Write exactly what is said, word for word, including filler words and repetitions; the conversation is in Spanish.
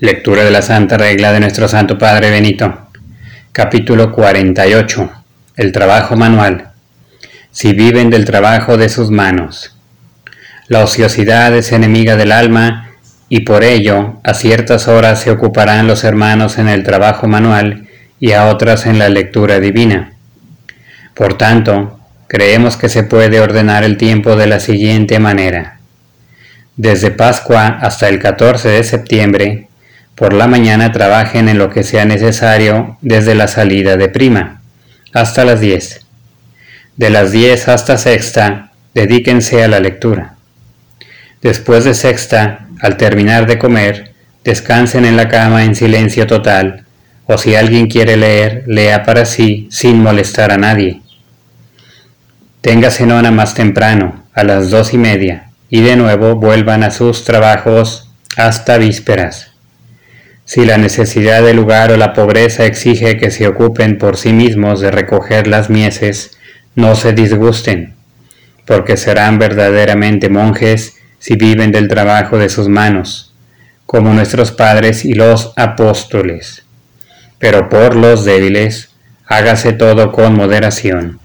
Lectura de la Santa Regla de nuestro Santo Padre Benito. Capítulo cuarenta y ocho. El trabajo manual. Si viven del trabajo de sus manos. La ociosidad es enemiga del alma y por ello a ciertas horas se ocuparán los hermanos en el trabajo manual y a otras en la lectura divina. Por tanto, creemos que se puede ordenar el tiempo de la siguiente manera. Desde Pascua hasta el catorce de septiembre, por la mañana trabajen en lo que sea necesario desde la salida de prima, hasta las diez. De las diez hasta sexta, dedíquense a la lectura. Después de sexta, al terminar de comer, descansen en la cama en silencio total, o si alguien quiere leer, lea para sí, sin molestar a nadie. Téngase nona más temprano, a las dos y media, y de nuevo vuelvan a sus trabajos hasta vísperas. Si la necesidad del lugar o la pobreza exige que se ocupen por sí mismos de recoger las mieses, no se disgusten, porque serán verdaderamente monjes si viven del trabajo de sus manos, como nuestros padres y los apóstoles. Pero por los débiles, hágase todo con moderación.